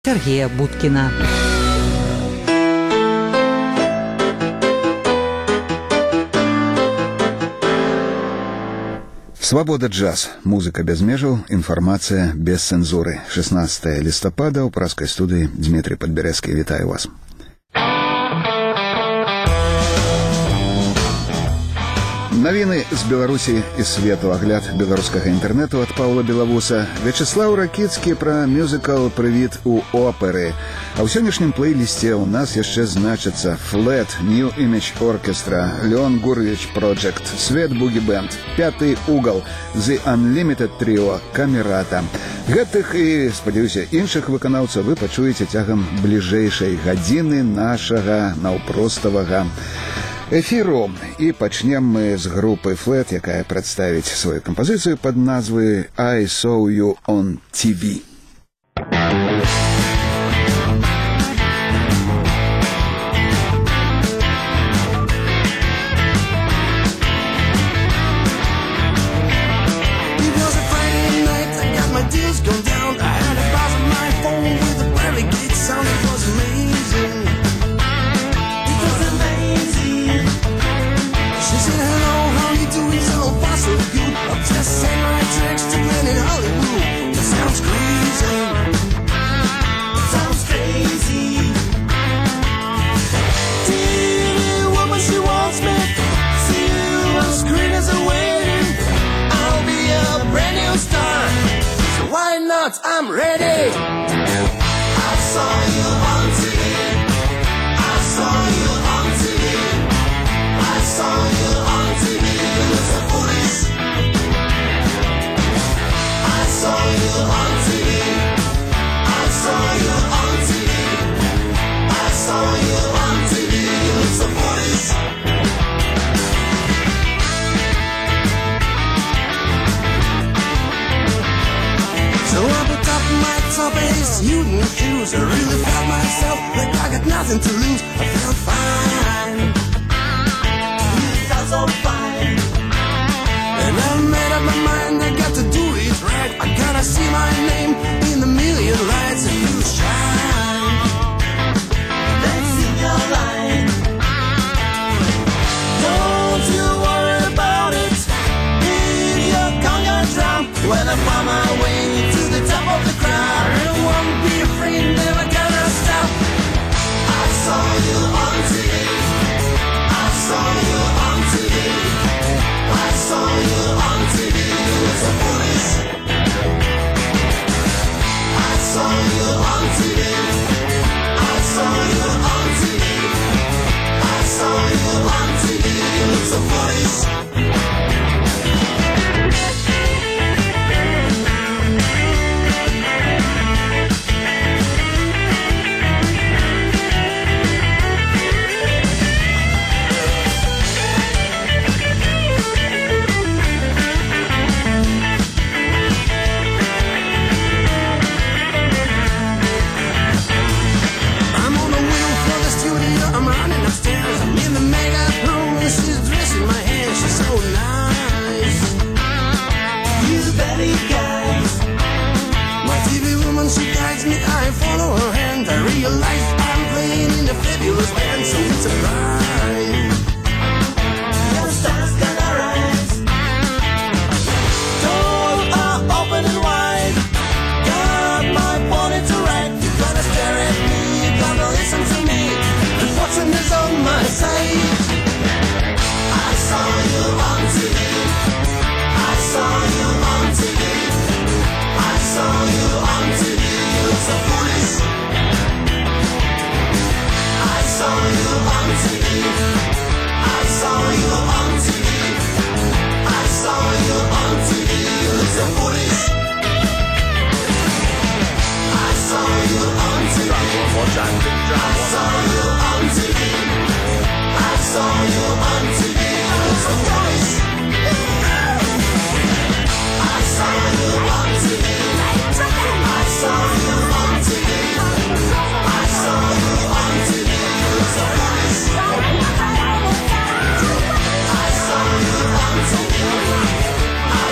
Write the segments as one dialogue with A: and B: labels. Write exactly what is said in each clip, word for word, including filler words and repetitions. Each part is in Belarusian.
A: Сергея Будкина.
B: Свобода джаз. Музыка без межаў, інфармацыя без цэнзуры. шестнадцатое лістапада ў праскай студыі Дмітрий Падбярэцкі. Вітаю вас. Навіны з Беларусі і свету, агляд беларускага інтэрнэту ад Паўла Белавуса, Вячеслаў Ракіцкі пра мюзікл «Прывід у оперы». А ў сённяшнім плейлісце ў нас яшчэ значыцца Flat, New Image Orchestra, Леон Гурвич Project, Свет Бугі Бэнд, Пяты угол, The Unlimited Trio, Камерата. Гэтых і, спадзяюся, іншых выканаўцаў вы пачуеце цягам бліжэйшай гадзіны нашага наўпроставага эфіру. І пачнем мы з групы Flat, якая прадставіць сваю кампазіцыю пад назвай I Saw You on ти ви.
C: I'm ready. I saw you on ti vi. I saw you on ti vi. I saw you on ti vi. You look so foolish. I saw you on ti vi. I saw you on ti vi. I saw you on ti vi. You look so foolish. So I put up my top ace, Newton shoes. I really felt myself like I got nothing to lose. I felt fine. You felt so fine. And I made up my mind, I got to do it right. I gotta see my name in the million lights and you shine. Let's sing your line. Don't you worry about it. In your conga drum, when I find my way to the top of the crowd, I won't be afraid, never gonna stop. I saw you on ti vi. I saw you on ti vi. I saw you on ti vi. You look so foolish. I saw you on ti vi. I saw you on ti vi. I saw you on ti vi. You look so foolish.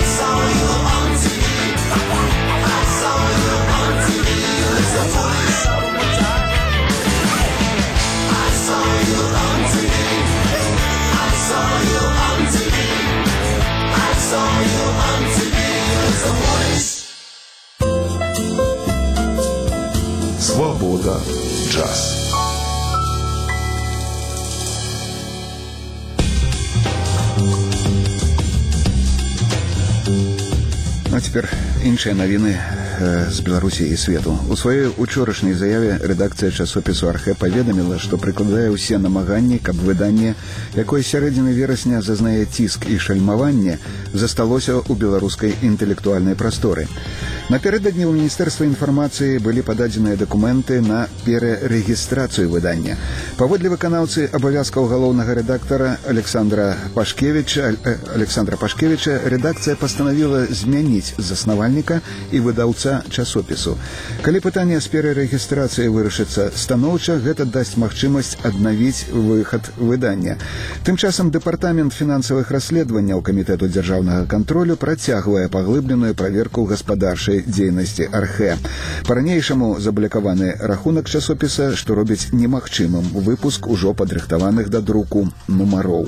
C: Voice.
B: Свобода джаз. А цяпер іншыя навіны з Беларусі і свету. У сваёй учорашняй заяве рэдакцыя часопісу «Архэ» паведаміла, што прыкладае ўсе намаганні, каб выданне, якое сярэдзіны верасня зазнае ціск і шальмаванне, засталося ў беларускай інтэлектуальнай прасторы. Напярэдадні ў Міністэрства інфармацыі былі пададзеныя дакументы на перарэгістрацыю выдання. Паводле выканаўцы абавязкаў галоўнага рэдактара Александра Пашкевіча, Александра Пашкевіча рэдакцыя пастанавіла змяніць заснавальніка і выдаўца часопісу. Калі пытанне з перарэгістрацыяй вырашыцца станоўча, гэта дасць магчымасць аднавіць выхад выдання. Тым часам дэпартамент фінансавых расследаванняў камітэту дзяржаўнага кантролю працягвае паглыбленую праверку гаспадарчай дзейнасці «Архэ». Па-ранейшаму заблокаваны рахунак часопіса, што робіць немагчымым выпуск ужо падрыхтаваных да друку нумароў.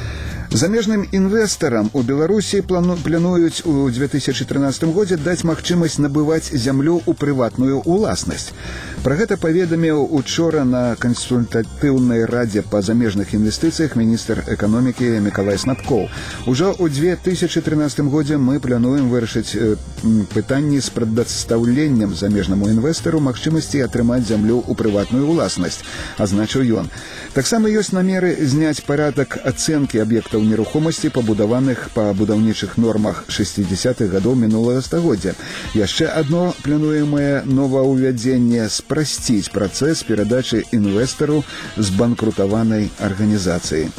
B: Замежным інвестарам у Беларусі плануюць у две тысячы трынаццатым годзе даць магчымасць набываць зямлю ў прыватную ўласнасць. Пра гэта паведаміў учора на кансультатыўнай радзе па замежных інвестыцыях міністр эканомікі Мікалай Снапкоў. Ужо ў две тысячы трынаццатым годзе мы плануем вырашыць пытанні з прадастаўленнем замежнаму інвестару магчымасці атрымаць зямлю ў прыватную ўласнасць, азначыў ён. Таксама ёсць намеры зняць парадак ацэнкі аб'ектаў нерухомасці, пабудаваных па будаўнічых нормах шэсцідзесятых гадоў мінулага стагоддзя. Яшчэ адно плануемае новаўвядзенне – спрасціць працэс перадачы інвестару збанкрутаванай арганізацыі.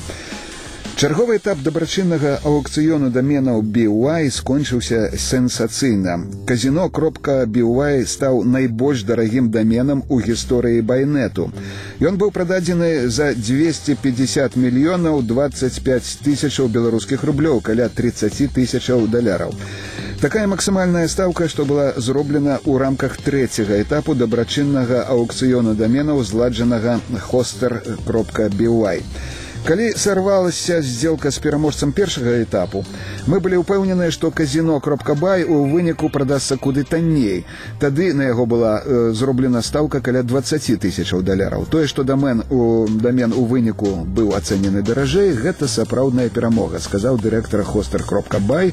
B: Чарговы этап дабрачыннага аўкцыёну даменаў би ю ай скончыўся сенсацыйна. казино кропка би ю ай стаў найбольш дарагім даменам у гісторыі байнету. Ён быў прададзены за дзвесце пятьдесят мільёнаў двадцать пять тысячаў беларускіх рублёў, каля тридцать тысячаў даляраў. Такая максімальная стаўка, што была зроблена ў рамках трэцяга этапу дабрачыннага аўкцыёну даменаў, зладжанага хостер кропка би ю ай. Калі сарвалася здзелка з пераможцам першага этапу, мы былі ўпэўненыя, што казино кропка бай у выніку прадасца куды танней. Тады на яго была э, зроблена стаўка каля двадцать тысячаў даляраў. Тое, што дамен у, дамен у выніку быў ацэнены даражэй, гэта сапраўдная перамога, сказаў дырэктар хостер кропка бай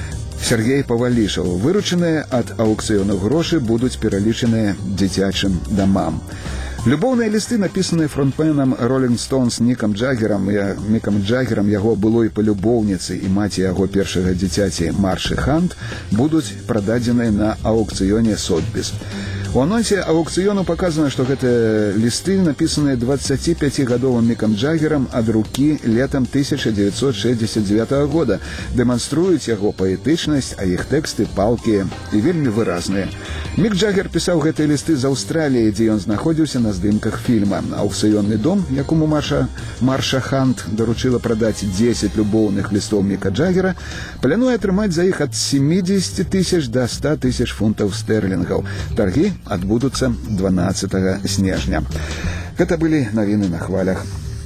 B: Сергей Павалішаў. Выручаныя ад аўкцыёну грошы будуць пералічаныя дзіцячым дамам. Любоўныя лісты, напісаныя фронтменам Rolling Stones Нікам Джагерам, Мікам Джагерам, яго былой палюбоўніцы і маці яго першага дзіцяці Маршы Хант, будуць прададзеныя на аўкцыёне Сотбіс. У анонсе аўкцыёну паказана, што гэтыя лісты напісаныя дваццаціпяцігадовым Мікам Джагерам ад рукі летам тысяча дзевяцьсот шэсцьдзесят дзевятага года, дэманструюць яго паэтычнасць, а іх тэксты палкія і вельмі выразныя. Мік Джагер пісаў гэтыя лісты з Аўстраліі, дзе ён знаходзіўся на здымках фільма. Аўкцыённы дом, якому Марша, Марша Хант даручыла прадаць дзесяць любоўных лістоў Міка Джагера, плануе атрымаць за іх ад семидесяти тысяч да ста тысяч фунтаў стерлінгаў. Таргі адбудуцца дванаццатага снежня. Гэта былі навіны на хвалях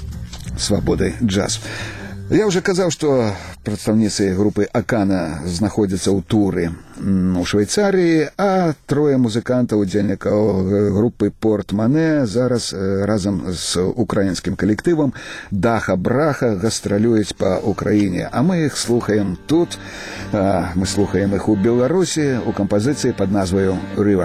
B: свабоды джаз. Я ўжо казаў, што прадстаўніцы групы «Акана» знаходзяцца ў туры у Швейцарыі, а трое музыкантаў, удзельнікаў групы «Портмане» зараз разам з украінскім калектывам «Даха-браха» гастралююць па Украіне. А мы іх слухаем тут, мы слухаем іх у Беларусі у кампазіцыі пад назваю «Рыва».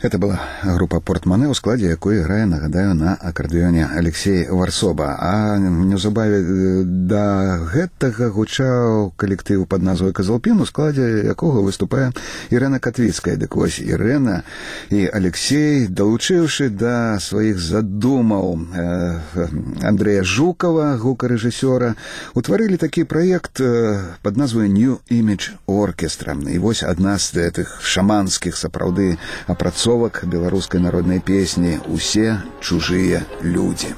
B: Это была група «Портмане», у складзе якой грае, нагадаю, на акардэоне Алексей Варсоба. А неўзабаве да гэтага гучаў калектыў пад назвай «Казалпін», у складзе якога выступае Ірэна Катвіцкая. Дык вось Ірэна і Алексей, далучыўшы да сваіх задумаў Андрэя Жукова, гукарэжысёра, утварылі такі праект пад назвай «New Image Orchestra». І вось адна з гэтых шаманскіх сапраўды апрацоўваў беларускай народнай песні «Усе чужыя людзі».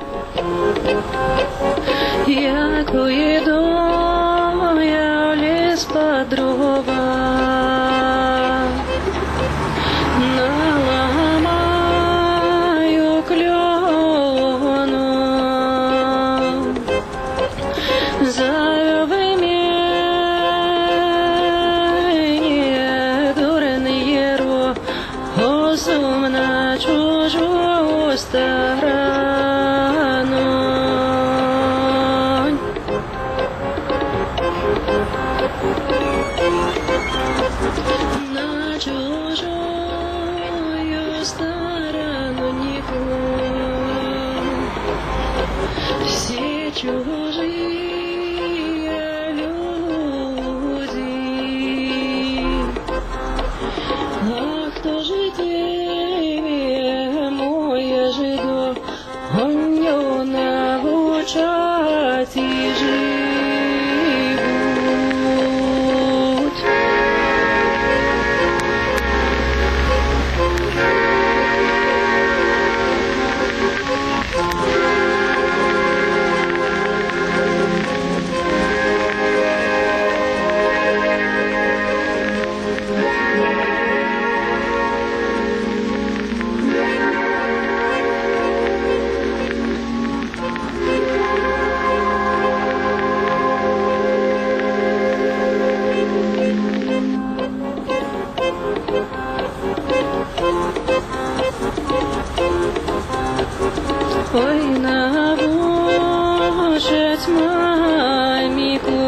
A: Як уйду я в лес под дрова, наломаю клену, зови меня, дурный ру, сум на чужую сторону. На чужую сторону никому. Все чужие люди. А кто же ты? Навчать і живуть. Ой, навучать мамику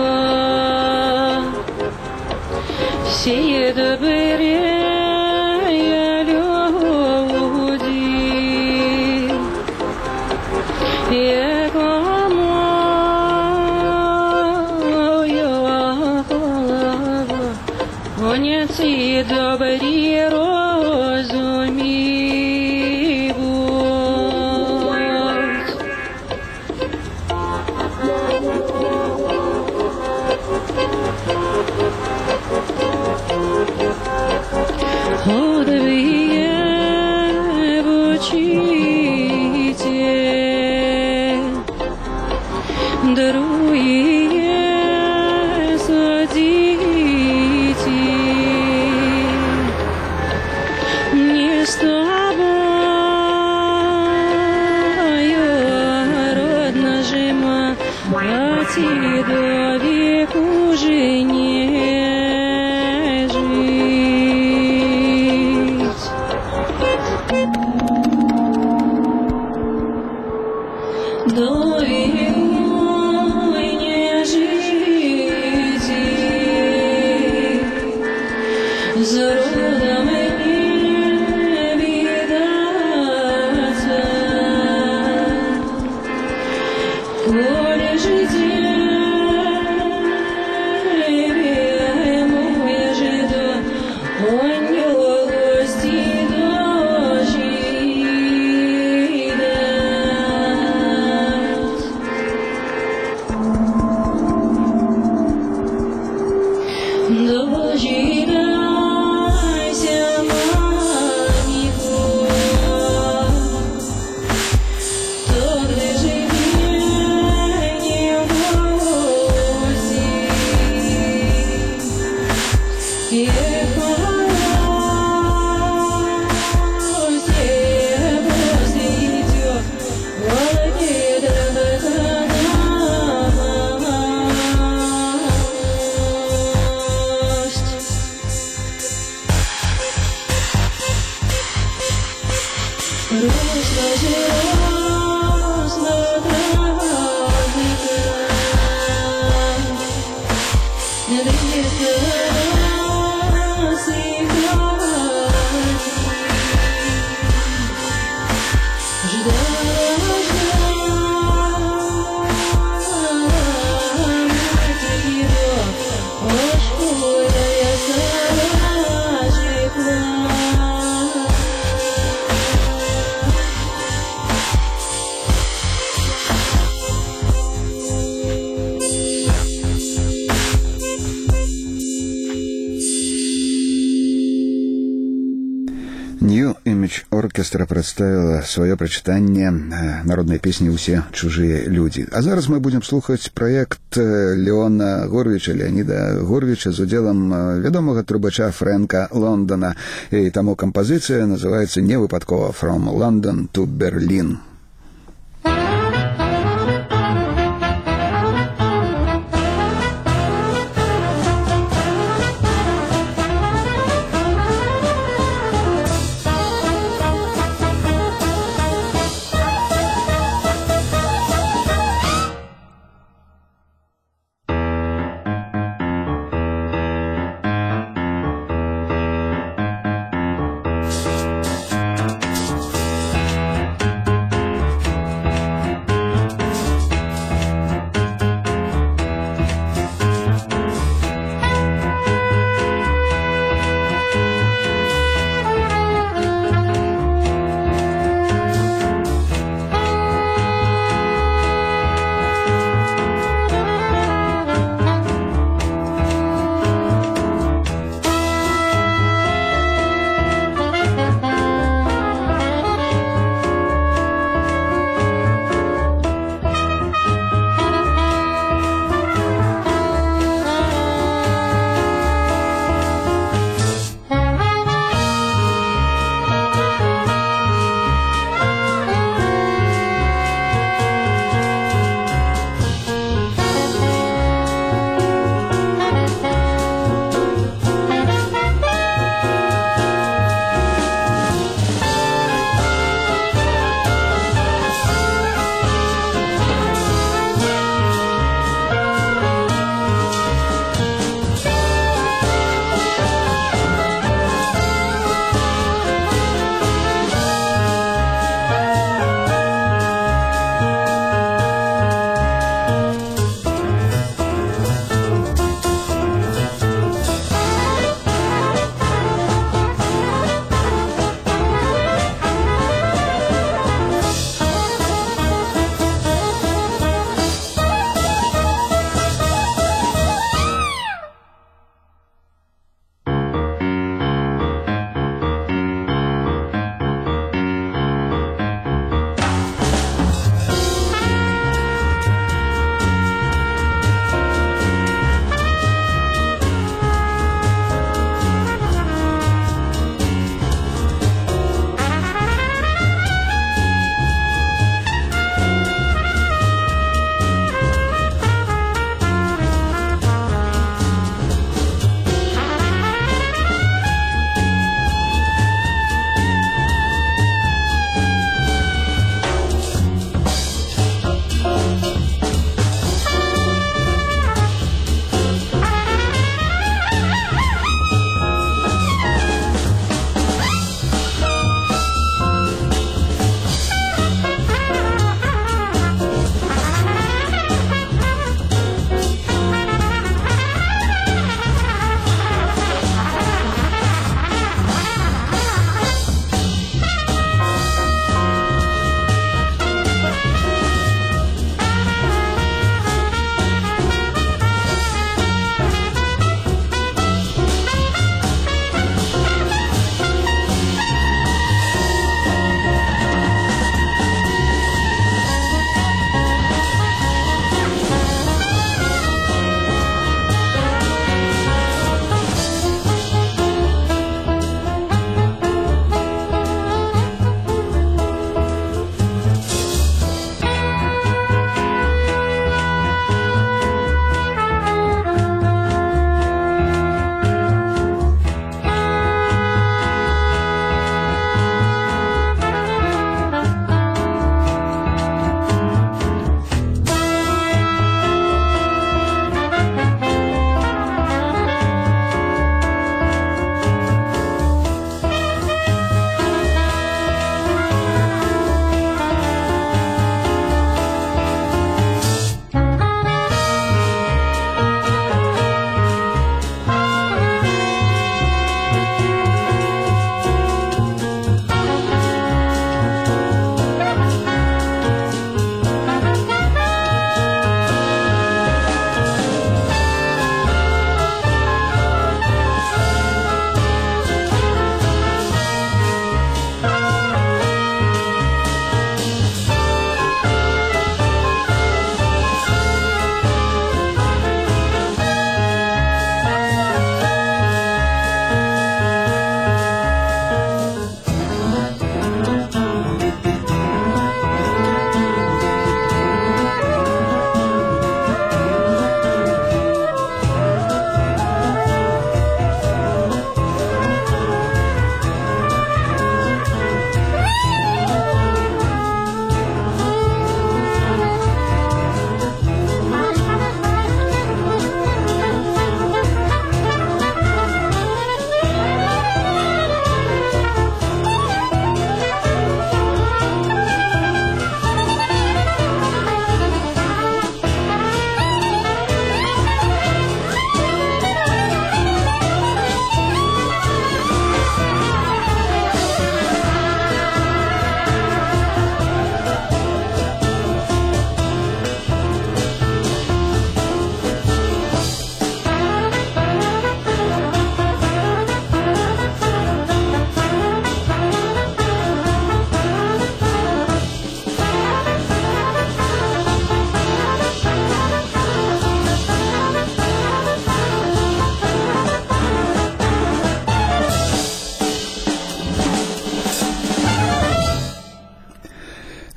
A: всі добрі люди, якому моя голова, вони ці добрі розуміють. Одвие бучите, другие садите, не с тобою родна жима, а ти до веку жене. До веку не жите, за родом не видаться, коли жите, мой жидо, он не гости дожидайся, мамику, то где живи не гости, и
B: Image Orchestra прадставіла сваё прачытанне народнай песні «Усе чужыя людзі». А зараз мы будзем слухаць праект Леона Горвіча, Леаніда Горвіча з удзелам вядомага трубача Фрэнка Лондона. І таму кампазіцыя называецца невыпадкова «From London to Berlin».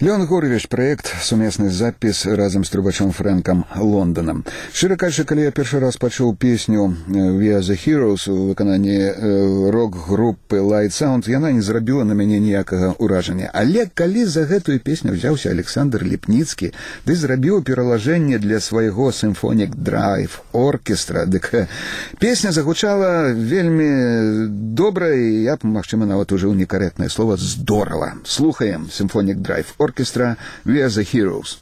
B: Леон Горевіч, праект, сумесны запіс разам з трубачом Фрэнкам Лондонам. Шчыра кажучы, калі я першы раз пачуў песню «We are the Heroes» у выкананні рок-групы Light Sound, яна не зрабіла на мяне ніякага ўражання. Але калі за гэтую песню взяўся Александр Ліпніцкі, ды зрабіў пералажэнне для свайго Symphonic Drive оркестра, дык песня загучала вельмі добра, і я б, магчыма, нават ужыў некарэктнае слова «здорава». Слухаем Symphonic Drive оркестра «We are the Heroes».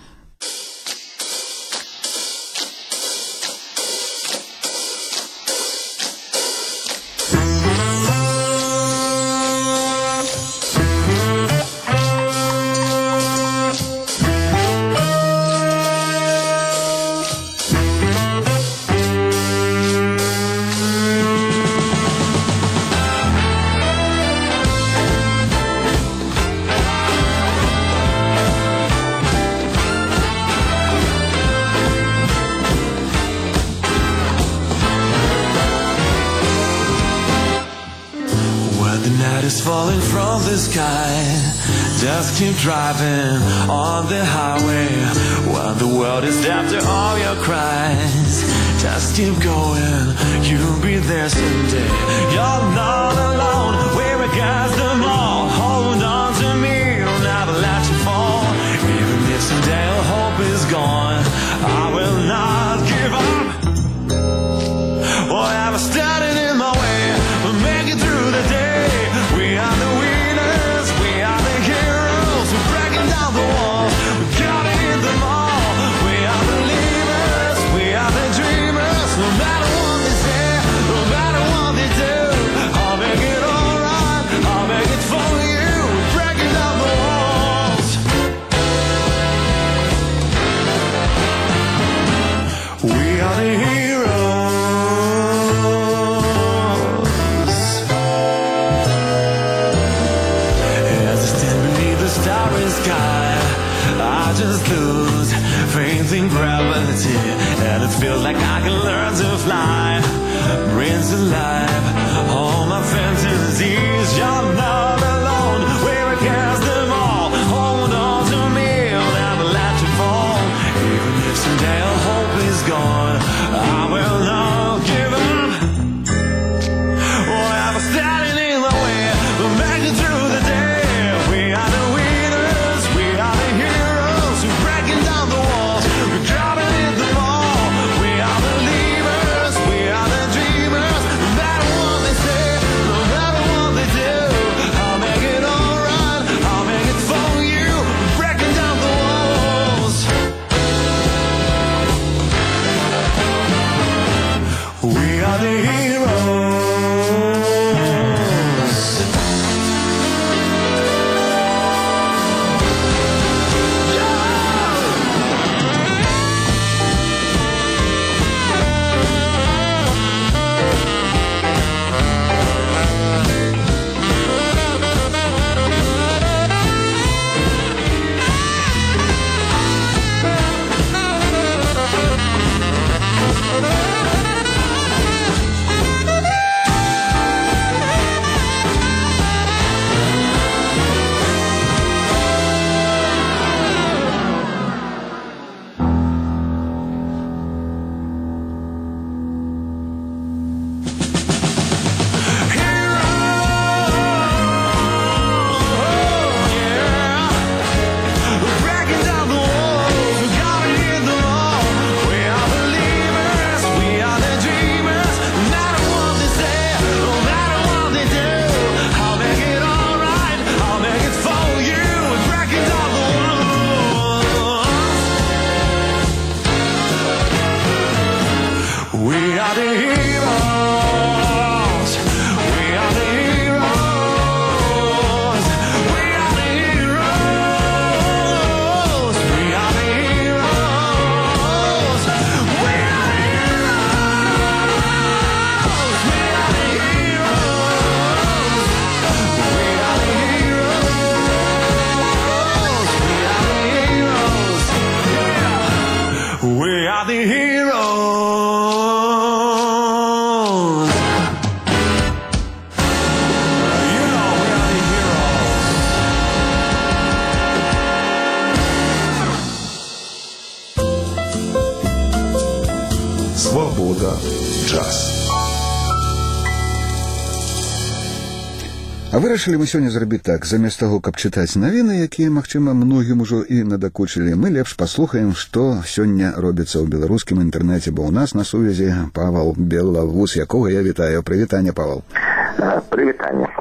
C: Falling from the sky, just keep driving on the highway while the world is deaf to all your cries. Just keep going, you'll be there someday. You're not alone, we're against them all. Hold on to me, I'll never let you fall. Even if someday all hope is gone, I will not give up. Whatever standing in my way, we'll make it through the day. We are the winners, we are the heroes. We're breaking down the walls, we're gonna hit them all. We are the believers, we are the dreamers. No matter what they say, no matter what they do, I'll make it alright, I'll make it for you. We're breaking down the walls. We are the heroes. Sky, I just lose faith in gravity, and it feels like I can learn to fly. Brings alive all my fantasies. You're not alone, we're against them all. Hold on to me, I'll never let you fall. Even if someday all hope is gone, I will not give up. Whatever standing in the way, we'll make it through the day. We are the winners, we are the heroes. We're breaking down the walls, we're dropping in them all. We are the believers, we are the dreamers. No matter what they say, no matter what they do, I'll make it alright, I'll make it for you. We're breaking down the walls. We are the heroes. We are the heroes.
D: Свабода, джаз.
B: А вырашылі мы сёння зрабіць так. Замест таго, каб чытаць навіны, якія, магчыма, многім ужо і надакучылі, мы лепш паслухаем, што сёння робіцца ў беларускім інтэрнэце, бо ў нас на сувязі Павал Белавус, якога я вітаю. Прывітанне, Павал.
E: Прывітанне.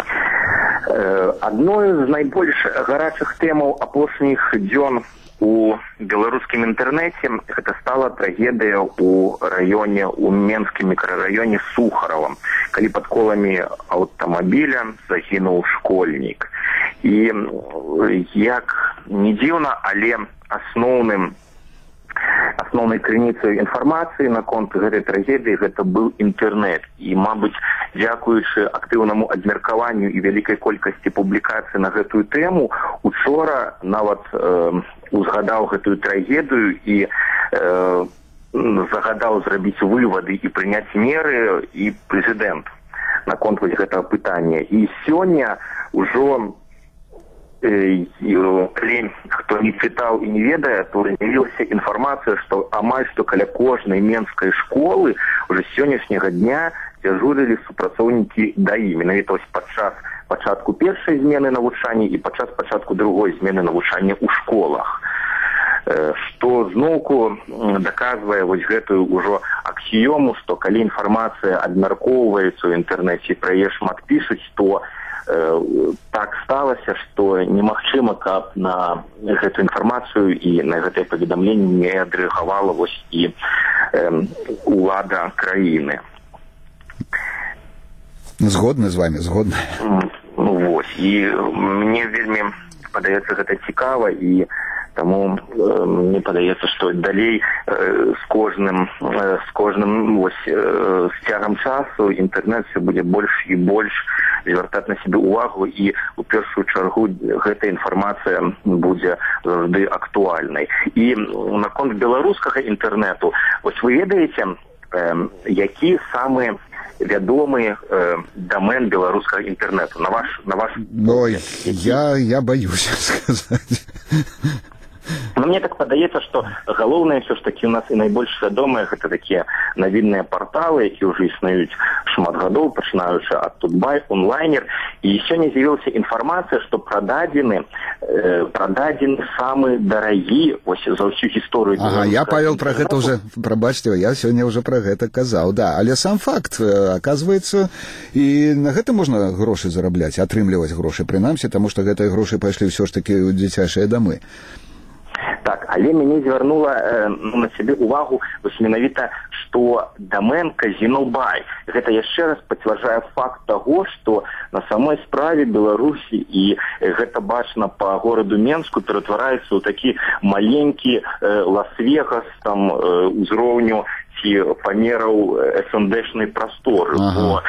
E: Адной з найбольш гарачых тэмаў апошніх дзён у беларускім інтэрнэце гэта стала трагедыя ў раёне, у менскім мікрараёне Сухарова, калі пад коламі аўтамабіля загінуў школьнік. І як не дзіўна, але асноўным Асноўнай крыніцай інфармацыі наконт гэтай трагедыі гэта быў інтэрнэт. І, мабыць, дзякуючы актыўнаму абмеркаванню і вялікай колькасці публікацый на гэтую тэму, учора нават э, узгадаў гэтую трагедыю і э, загадаў зрабіць вывады і прыняць меры і прэзідэнт наконт гэтага пытання. І сёння ўжо калі хто не чытаў і не ведае, то з'явілася інфармацыя, што амаль што каля кожнай менскай школы уже з сённяшняга дня дзяжурылі супрацоўнікі ДАІ, менавіта падчас пачатку першай змены навучання і падчас пачатку другой змены навучання ў школах. Што зноўку даказвае вось гэтую ўжо аксіёму, што калі інфармацыя абмяркоўваецца ў інтэрнэце і пра яе шмат пішуць, то так сталася, што немагчыма, каб на гэту інфармацыю і на гэтае паведамленне не адрэагавала вось і э, улада краіны.
B: Згодны з вами, згодны.
E: Ну вось, і мне вельмі падаецца гэта цікава, і таму э, мне падаецца, што далей э, з кожным э, з кожным вось э, з цягам часу інтэрнэт будзе больш і больш звяртаць на сябе увагу, і у першую чаргу гэта інфармацыя будзе заўжды актуальнай. І наконт беларускага інтэрнэту, вось вы ведаеце, э, які самы вядомы э, дамен беларускага інтэрнэту на ваш на ваш
B: Ой, я я баюся сказаць.
E: Но мне так падаецца, што галоўнае ўсё ж такі у нас і найбольш вядомыя гэта такія навінныя парталы, якія ўжо існуюць шмат гадоў, пачынаючы ад Тутбай, онлайнер. І сёння з'явілася інфармацыя, што прададзены э, прададзены самы дарагі вось за ўсю гісторыю.
B: Ага, я, Павел, пра гэта ўжо, прабачце, я сёння ўжо пра гэта казаў, да, але сам факт, аказваецца, і на гэта можна грошы зарабляць, атрымліваць грошы, прынамсі, таму што гэтыя грошы пайшлі ўсё ж такі ў дзіцячыя дамы.
E: Так, але мяне звярнула э, на сябе увагу вось менавіта, што дамен казіно-бай. Гэта яшчэ раз пацвярджае факт таго, што на самой справе Беларусі, і гэта бачна па гораду Менску, ператвараецца ў такі маленькі э, Лас-Вегас, там э, узроўню ці памераў эс эн дэ-шнай прасторы. Ага. Бо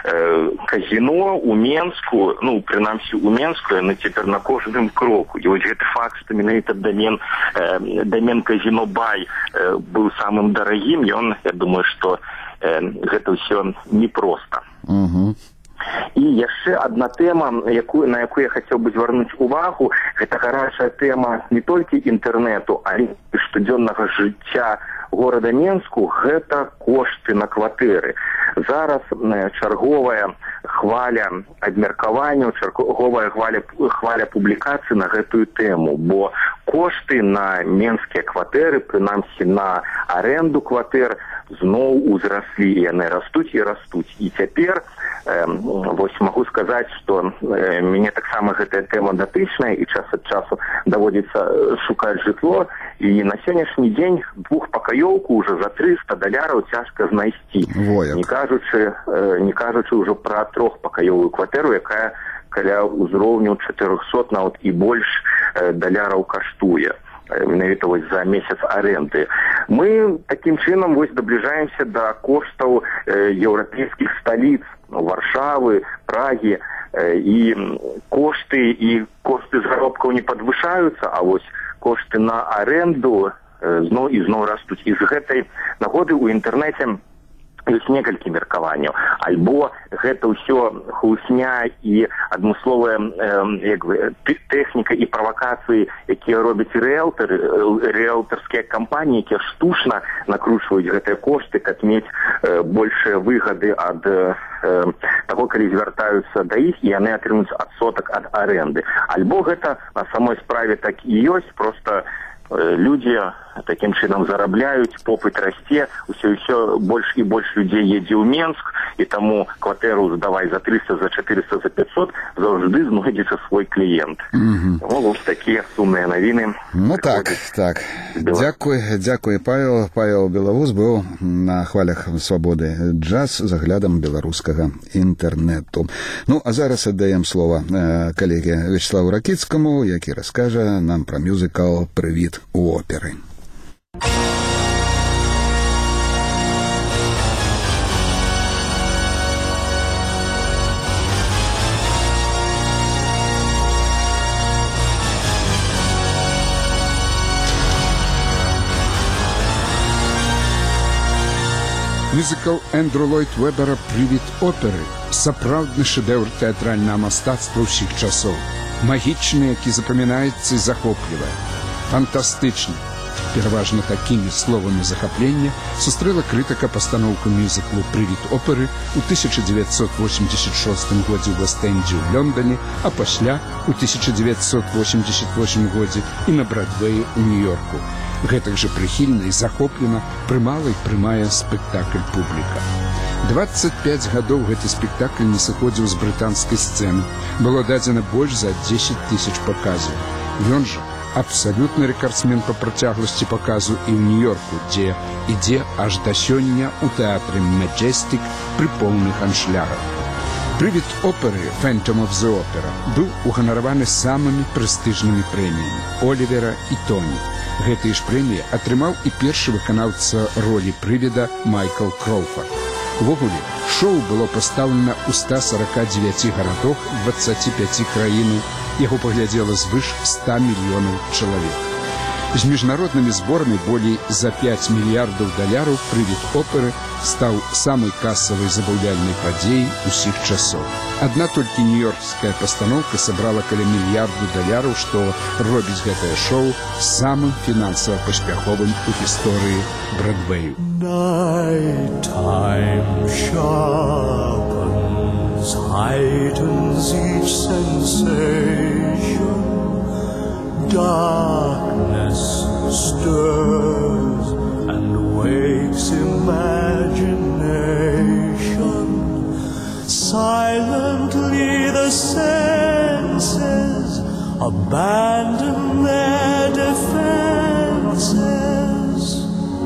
E: казино у Менску, ну, прынамсі у Менску, яны цяпер на кожным кроку. І вось гэты факт, што менавіта дамен, э, дамен казино-бай э, быў самым дарагім, ён, я думаю, што э, гэта ўсё непроста.
B: Угу.
E: І яшчэ адна тэма, якую, на якую я хацеў бы звярнуць увагу, гэта гарачая тэма не толькі інтэрнэту, але і штодзённага жыцця горада Менску, гэта кошты на кватэры. Зараз чарговая хваля абмеркаванняў, чарговая хваля, хваля публікацый на гэтую тэму, бо кошты на менскія кватэры, прынамсі на аренду кватэр, зноў узраслі, яны растуць і растуць. І цяпер э, вось магу сказаць, што э, мяне таксама гэтая тэма датычная, і час ад часу даводзіцца шукаць жытло, і на сённяшні дзень двухпакаёўку уже за трыста даляраў цяжка знайсці.
B: Вояк.
E: Не кажучы, э, не кажучы ўжо пра трохпакаёвую кватэру, якая каля ўзроўню чатырохсот нават і больш э, даляраў каштуе. Менавіта вось за месяц аренды. Мы такім чынам вось набліжаемся да коштаў э, еўрапейскіх сталіц, Варшавы, Прагі, э, і кошты і кошты заробкаў не падвышаюцца, а вось кошты на аренду э, зноў і зноў растуць. І з гэтай нагоды ў інтэрнэце ёсць некалькі меркаванняў. Альбо гэта ўсё хлусня і адмысловая э, як бы, тэхніка і правакацыі, якія робяць рыэлтары, рыэлтарскія кампаніі, якія штучна накручваюць гэтыя кошты, каб мець э, большыя выгады ад э, таго, калі звяртаюцца да іх, і яны атрымуюць адсотак ад арэнды. Альбо гэта на самой справе так і ёсць, проста э, людзі такім чынам зарабляюць, попыт расце, усё ўсё больш і больш людзей едзе ў Менск, і таму кватэру здавай за трыста, за чатырыста, за пятьсот заўжды знойдзецца свой кліент. Mm-hmm. Тому вось такія сумныя навіны.
B: Ну так, так. Дзякуй, дзякуй, Павел. Павел Белавус быў на хвалях свабоды джаз з аглядам беларускага інтэрнэту. Ну, а зараз аддаем слова калеге Вячеславу Ракіцкаму, які раскажа нам пра мюзыкл «Прывід у оперы».
D: Мюзикл Эндрю Ллойд Вебера «Прывід оперы» – сапраўдны шэдэўр тэатральнага мастацтва ўсіх часоў. Магічны, які запамінаецца і захоплівае. Фантастычны. Пераважна такімі словамі захаплення сустрэла крытыка пастаноўку мюзіклу «Прывід оперы» ў тысяча дзевяцьсот восемьдесят шостым годзе ў Вэст-Эндзе ў Лондоне, а пасля ў тысяча дзевяцьсот восемьдесят восьмым годзе і на Брадвеі ў Нью-Йорку. Гэтак жа прыхільна і захоплена прымала і прымае спектакль публіка. дваццаць пяць гадоў гэты спектакль не сыходзіў з брытанскай сцэны. Было дадзена больш за дзесяць тысяч паказаў. Ён жа абсалютны рэкардсмен па працягласці паказу і ў Нью-Йорку, дзе ідзе аж да сёння ў тэатры «Мэджэстык» пры поўных аншлягах. Прывід оперы «Phantom of the Opera» быў уганараваны самымі прэстыжнымі прэміямі Олівера і Тоні. Гэтыя ж прэміі атрымаў і першы выканаўца ролі прывіда Майкл Кроуфард. Увогуле, шоу было пастаўлена ў ста сорока девяти гарадах дваццаці пяці краінаў. Яго паглядзела звыш ста мільёнаў чалавек. З міжнароднымі зборамі болей за пяць мільярдаў даляраў прывід оперы стаў самай касавай забаўляльнай падзеяй усіх часоў. Адна толькі нью-йоркская пастаноўка сабрала каля мільярду даляраў, што робіць гэтае шоу самым фінансава паспяховым у гісторыі Брадвею.
C: Night time sharpens, heightens each sensation. Darkness stirs and wakes imagination. Silently the senses abandon their defenses.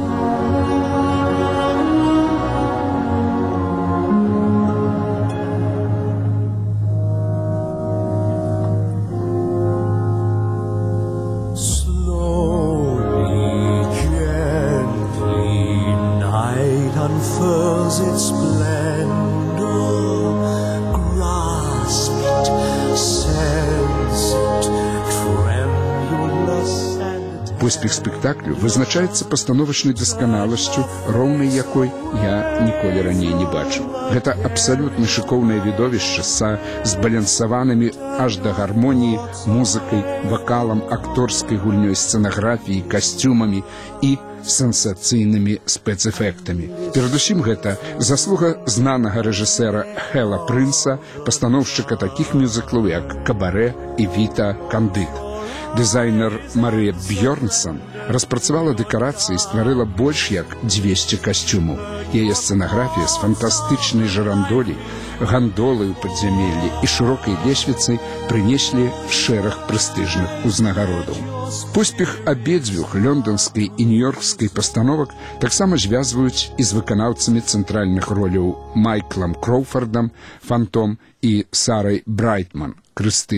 C: Unfurls its splendor, grasp it, sense it, tremulous and...
D: Поспех спектаклю вызначаецца пастановачнай дасканаласцю, роўнай якой я ніколі раней не бачыў. Гэта абсалютна шыкоўнае відовішча са збалансаванымі аж да гармоніі музыкай, вакалам, акторскай гульнёй, сцэнаграфіяй, касцюмамі і сенсацыйнымі спецэфектамі. Перадусім гэта заслуга знанага рэжысэра Хэла Прынса, пастаноўшчыка такіх мюзіклаў, як «Кабарэ» і «Віта Кандыд». Дызайнер Марыя Бьёрнсон распрацавала дэкарацыі і стварыла больш як двесце касцюмаў. Яе сцэнаграфія з фантастычнай жарандоляй, гандолай у падзямеллі і шырокай лесвіцай прынеслі шэраг прэстыжных узнагародаў. Поспех абедзвюх лёнданскай і нью-йоркскай пастановак таксама звязваюць і з выканаўцамі цэнтральных роляў Майклам Кроуфардам, Фантом, і Сарай Брайтман, Крыстына.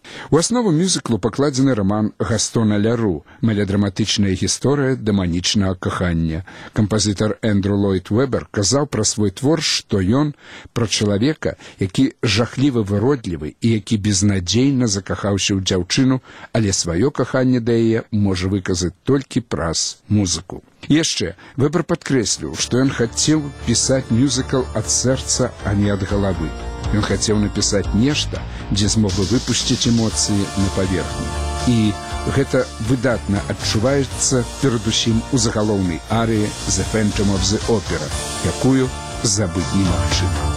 D: У аснову мюзіклу пакладзены раман Гастона Ляру «Мелодраматычная гісторыя дэманічнага кахання». Кампазітар Эндрю Ллойд Вебер казаў пра свой твор, што ён пра чалавека, які жахліва выродлівы і які безнадзейна закахаўся ў дзяўчыну, але сваё каханне да яе можа выказаць толькі праз музыку. Яшчэ Вебер падкрэсліў, што ён хацеў пісаць мюзікл ад сэрца, а не ад галавы. Ён хацеў напісаць нешта, дзе змог бы выпусціць эмоцыі на паверхню. І гэта выдатна адчуваецца перадусім у загалоўнай арыі «The Phantom of the Opera», якую забыць немагчыма.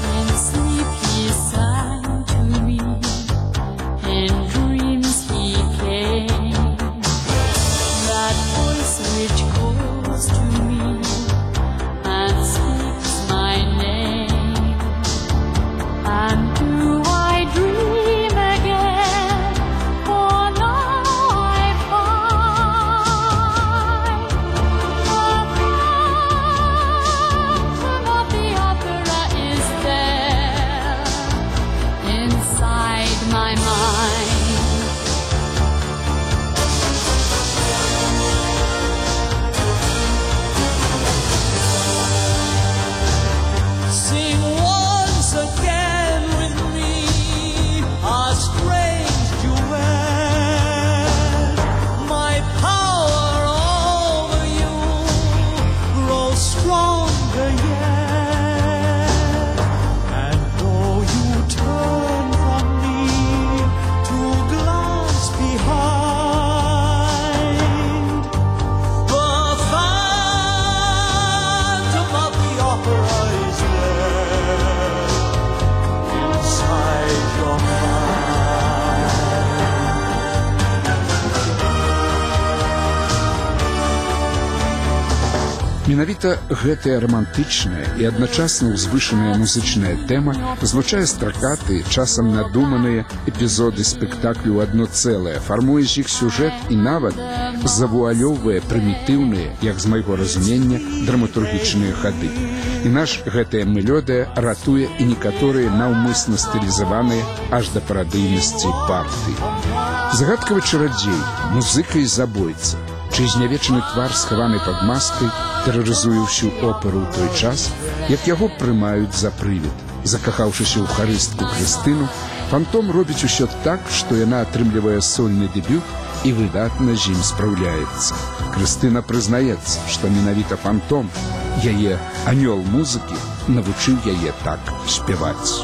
D: Менавіта гэтая рамантычная і адначасна ўзвышаная музычная тэма злучае стракаты, часам надуманыя эпізоды спектаклю ў адно цэлае, фармуе з іх сюжэт і нават завуалёўвае прымітыўныя, як з майго разумення, драматургічныя хады. І наш гэтая мелодыя ратуе і некаторыя наўмысна стылізаваныя аж да парадыйнасці партыі. Загадкавы чарадзей, музыка і забойца, чый знявечаны твар, схаваны пад маскай, тэрарызуе ўсю оперу ў той час, як яго прымаюць за прывід. Закахаўшыся ў харыстку Крыстыну, фантом робіць усё так, што яна атрымлівае сольны дэбют і выдатна з ім спраўляецца. Крыстына прызнаецца, што менавіта фантом, яе анёл музыкі, навучыў яе так спяваць.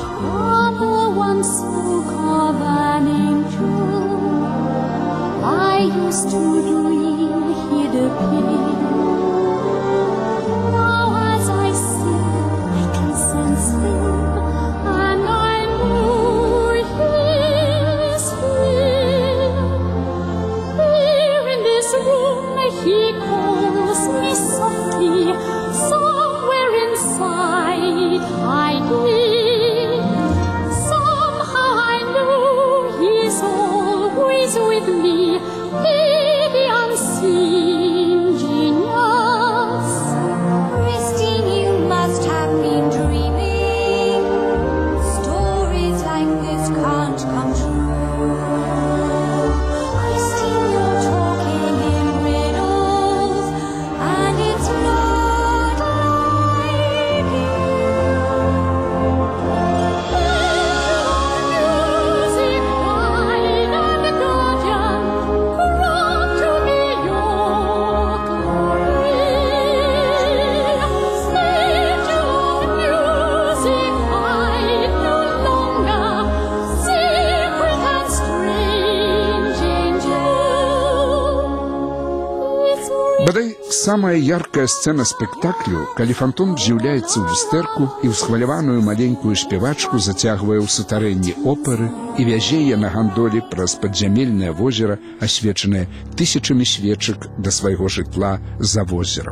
D: I used to dream he'd appear. Now as I see, I can sense him, and I know he's here. Here in this room he calls me softly, somewhere inside I hear. Somehow I know he's always with me. The unseen genius. Christine, you must have been dreaming. Stories like this can't come true. Christine, you're talking in riddles, and it's not like you. Music, guide and guardian. Бадай, самая яркая сцэна спектаклю, калі фантом з'яўляецца ў люстэрку і ўсхваляваную маленькую спявачку зацягвае ў сутарэнні оперы і вязе яе на гандолі праз падзямельнае возера, асвечанае тысячамі свечак да свайго жытла за возерам.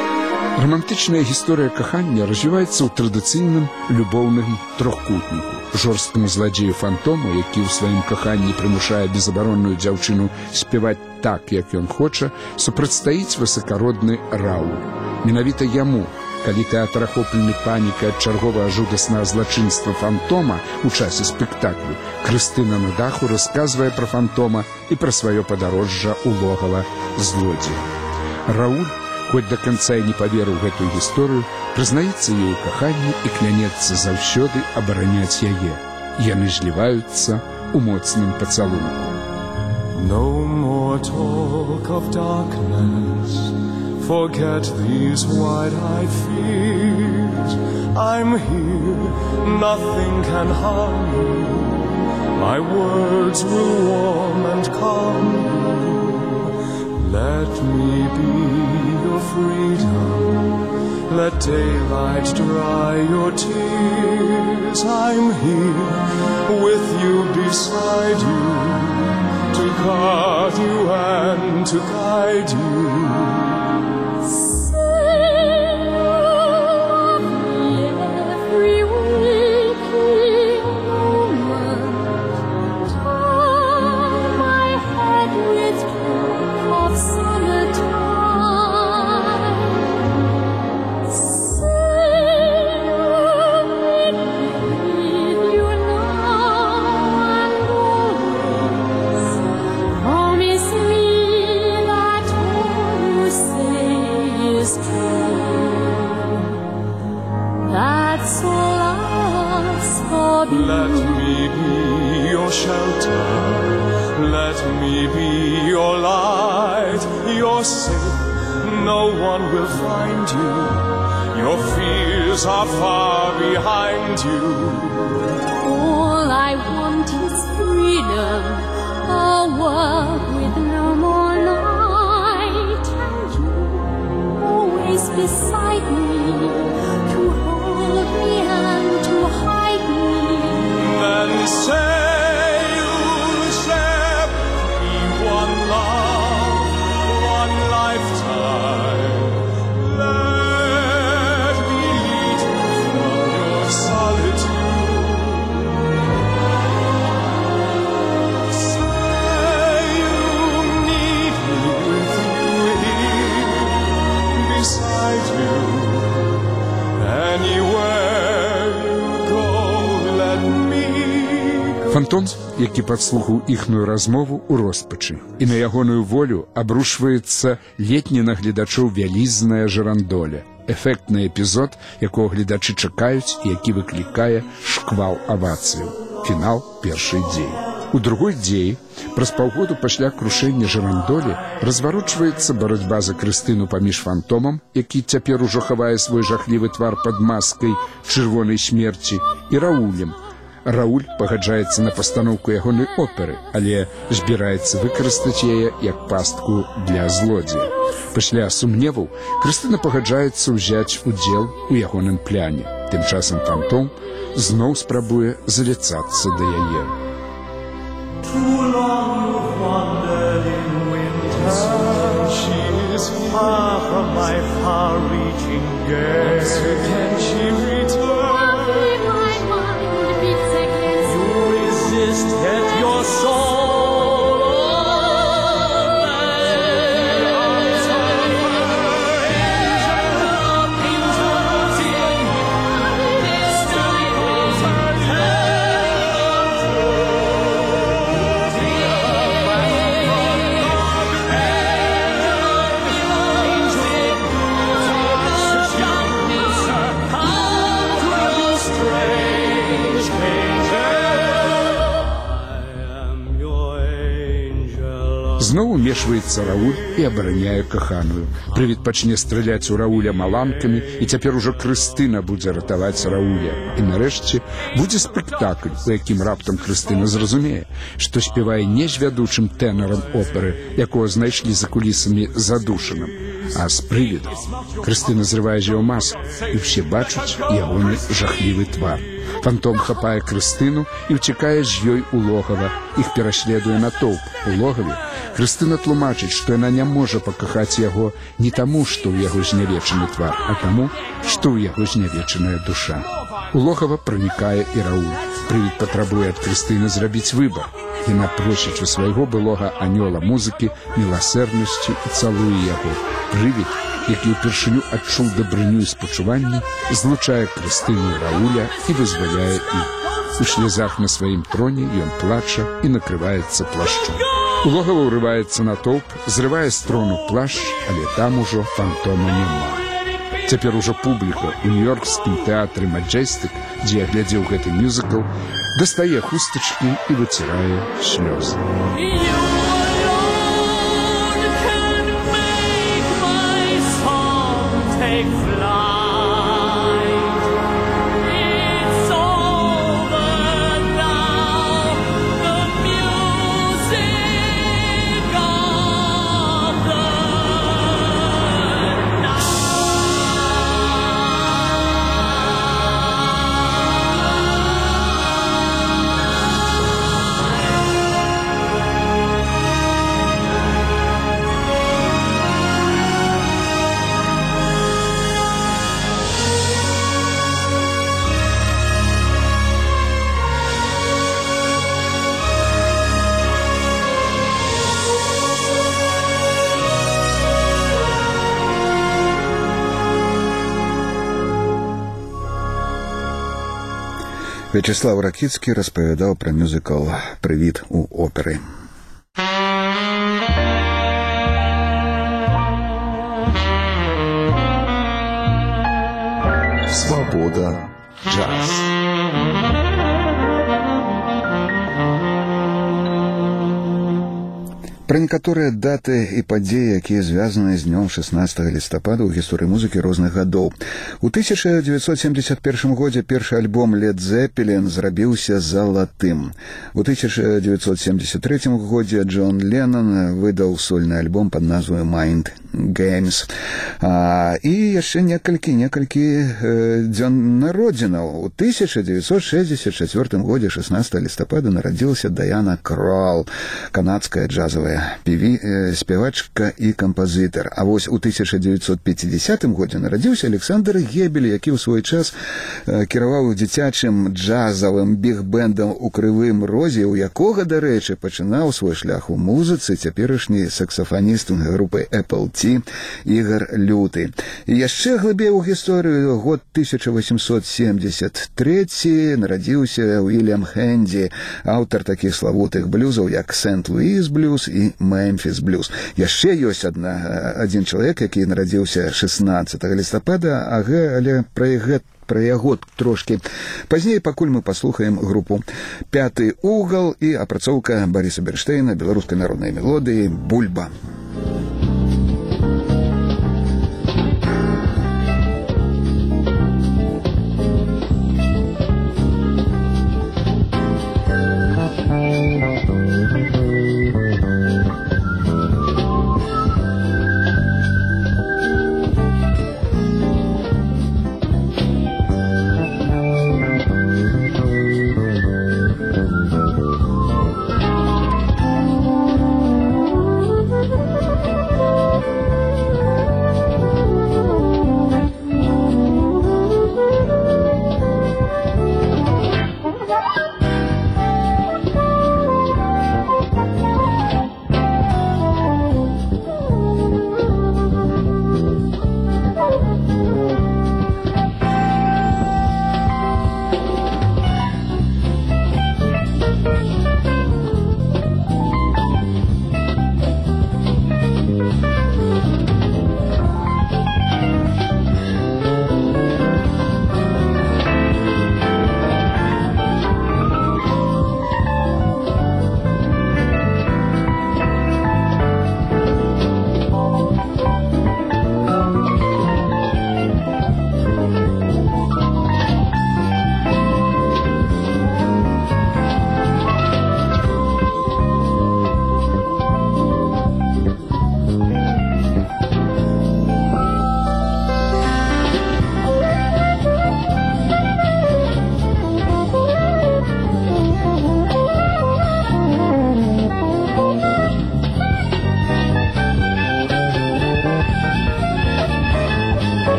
D: Романтичная гісторыя кахання развіваецца ў традыцыйным любоўным трохкутніку. жорсткаму зладзею Фантому, які ў сваім каханні прымушае безабаронную дзяўчыну спяваць так, як ён хоча, супрацьстаіць высакародны Рауль. Менавіта яму, калі тэатр ахоплены панікай ад чарговага жудаснага злачынства Фантома ў часе спектаклю, Крыстына на даху расказвае пра Фантома і пра сваё падарожжа ў логава злодзея. Рауль, хоць да канца і не паверыў гэтую гісторыю, прызнаецца ёй у каханні і клянецца заўсёды абараняць яе. Яны зліваюцца ў моцным пацалунку.
F: No more talk of darkness, forget these wide-eyed fears. I'm here, nothing can harm you, my words will warm and calm you. Let me be your freedom, let daylight dry your tears. I'm here, with you, beside you, to guard you and to guide you. Let me be your shelter, let me be your light. You're safe, no one will find you, your fears are far behind you.
G: All I want is freedom, a world with no more night, and you always beside me, to hold me and to hide me.
F: And say you'll share me one love, one lifetime. Let me lead you from your solitude. Say you need me with you here, beside you. Anywhere you go, let me.
D: Фантом, які падслухаў іхную размову ў роспачы, і на ягоную волю абрушваецца летні на гледачоў вялізная жарандоля. Эфектны эпізод, якога гледачы чакаюць і які выклікае шквал авацыяў. Фінал першай дзеі. У другой дзеі, праз паўгоду пасля крушэння жарандолі, разварочваецца барацьба за Крыстыну паміж Фантомам, які цяпер ужо хавае свой жахлівы твар пад маскай чырвонай смерці, і Раулем. Рауль пагаджаецца на пастаноўку ягонай оперы, але збіраецца выкарыстаць яе як пастку для злодзея. Пасля сумневаў Крыстына пагаджаецца ўзяць удзел у ягоным пляне. Тым часам Фантом зноў спрабуе заліцацца да яе.
F: Too long you've wandered in winter. She is far from my far-reaching gaze. Can she return?
G: My mind beats against
F: You resist, yet your soul obeys.
D: Зноў умешваецца Рауль і абараняе каханую. Прывід пачне страляць у Рауля маланкамі, і цяпер ужо Крыстына будзе ратаваць Рауля. І нарэшце будзе спектакль, у якім раптам Крыстына зразумее, што спявае не з вядучым тэнарам оперы, якога знайшлі за кулісамі задушаным, а з прывідам. Крыстына зрывае з яго маску, і ўсе бачаць ягоны жахлівы твар. Фантом хапае Крыстыну і ўцякае з ёй у логава. Іх пераследуе натоўп у логаве. Крыстына тлумачыць, што яна не можа пакахаць яго не таму, што ў яго знявечаны твар, а таму, што ў яго знявечаная душа. У логава пранікае і Рауль. Прывід патрабуе ад Крыстыны зрабіць выбар. Яна просіць у свайго былога анёла музыкі міласэрнасцю і цалуе яго. Прывід, які ўпершыню адчуў дабрыню і спачуванне, злучае Крыстыну і Рауля і вызваляе іх. У слезах на сваім троне ён плача і накрываецца плашчом. У логава ўрываецца натоўп, зрывае з трону плашч, але там ужо фантома няма. Цяпер ужо публіка ў нью-йоркскім тэатры «Маджэстык», дзе я глядзеў гэты мюзікл, дастае хустачкі і выцірае слёзы.
B: Вячеслав Ракіцкі распавядаў пра мюзікл «Прывід» у оперы.
C: Свобода. Джаз.
B: Пра некаторыя даты і падзеі, якія звязаны з днём шаснаццатага лістапада ў гісторыі музыкі розных гадоў. У тысяча дзевяцьсот семьдесят першым годзе першы альбом Led Zeppelin зрабіўся залатым. У тысяча дзевяцьсот семьдесят трэцім годзе Джон Леннон выдаў сольны альбом пад назвай Mind Games. А, і яшчэ некалькі некалькі э, дзён народзінаў. У тысяча дзевяцьсот шэсцьдзесят чацвёртым годзе шаснаццатага лістапада нарадзілася Даяна Крол, канадская джазавая певі, э, спявачка і кампазітар. А вось у тысяча дзевяцьсот пяцідзясятым годзе нарадзіўся Александр Гебель, які ў свой час э, кіраваў дзіцячым джазавым біг-бэндам у Крывым Розе, у якога, дарэчы, пачынаў свой шлях у музыцы цяперашні саксафаніст групы Apple T Ігар Люты. І яшчэ глыбей у гісторыю, год тысяча восемьсот семьдесят трэці нарадзіўся Уильям Хэнді, аўтар такіх славутых блюзаў, як Сент-Луіс блюз і Мемфіс блюз. Яшчэ ёсць адна, адзін чалавек, які нарадзіўся шаснаццатага лістапада, а гэ, але пра гэта пра яго трошкі пазней, пакуль мы паслухаем групу «Пяты угол» і апрацоўка Барыса Бернштейна беларускай народнай мелодыі «Бульба».
G: Thank you.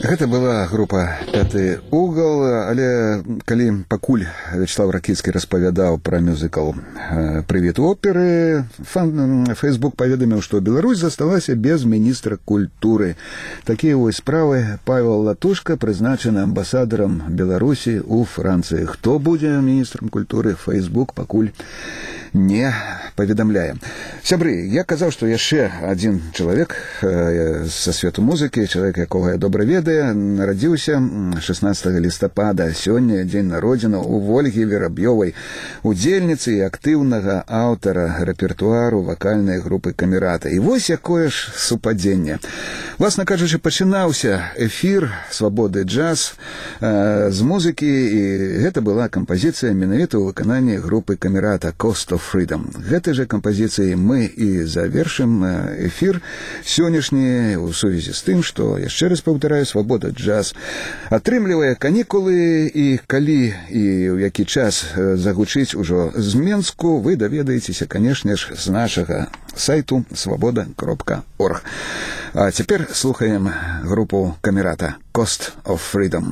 B: Гэта была група «Пяты угол», але калі пакуль Вячеслав Ракіцкі распавядаў пра мюзыкл «Прывіт оперы», Фейсбук паведаміў, што Беларусь засталася без міністра культуры. Такія вось справы. Павел Латушка прызначаны амбасадарам Беларусі ў Францыі. Хто будзе міністрам культуры, Фейсбук пакуль не паведамляе. Сябры, я казаў, што яшчэ адзін чалавек са свету музыкі, чалавек, якога я добра ведаю, нарадзіўся шаснаццатага лістапада. Сёння дзень народзінаў у Вольгі Вераб'ёвай, удзельніцы і актыўнага аўтара рэпертуару вакальнай групы «Камерата». І вось якое ж супадзенне. Власна кажучы, пачынаўся эфір «Свабоды джаз» з музыкі, і гэта была кампазіцыя менавіта ў выкананні групы «Камерата» «Cost of Freedom». Гэтай жа кампазіцыяй мы і завершым эфір сённяшні ў сувязі з тым, што, яшчэ раз паўтараю, «Свабода джаз» атрымлівае канікулы, і калі і ў які час загучыць ужо з Менску, вы даведаецеся, канешне ж, з нашага сайту свабода кропка орг. А цяпер слухаем групу «Камерата» «Cost of Freedom».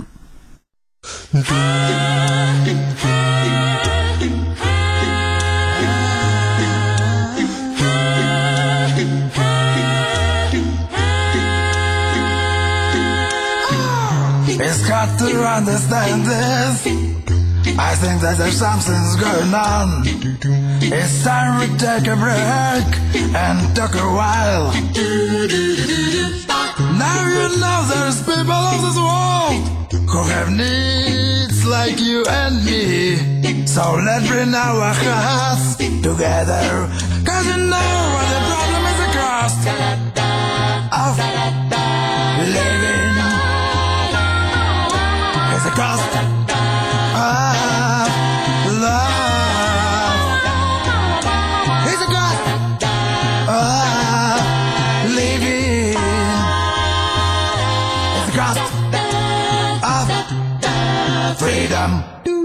C: It's got to understand this. I think that there's something's going on. It's time we take a break and talk a while. Now you know there's people of this world who have needs like you and me. So let's bring our hearts together, cause you know what the problem is, the cost of living. It's a cost of love. It's a cost of living. It's a cost of freedom.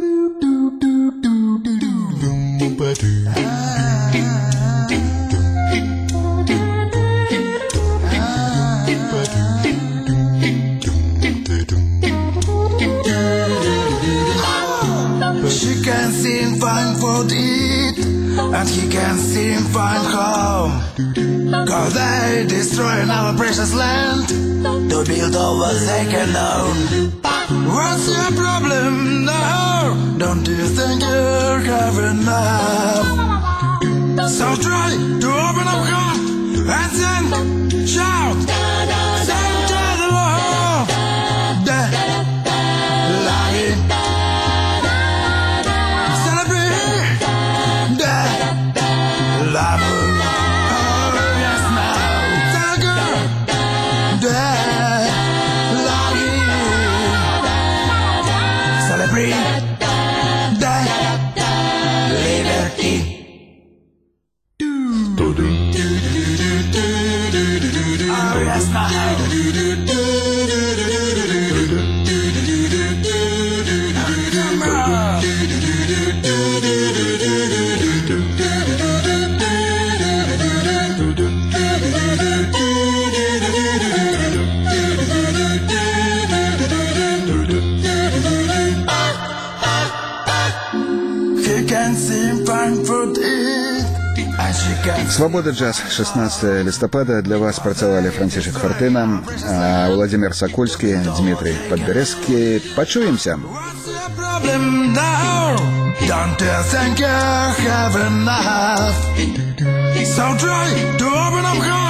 C: She can seem fine for to eat, and he can seem fine home. Cause they destroying our precious land to build all what they can own. What's your problem now? Don't you think you have enough? So try to open up heart and then shout, sing to the world, the light.
B: «Свобода джаз», шаснаццатага лістапада. Для вас працавалі Францішек Фартына, Владимир Сокольский, Дмитрий Подберезский. Пачуемся.
C: Don't you think you have enough? So try to open up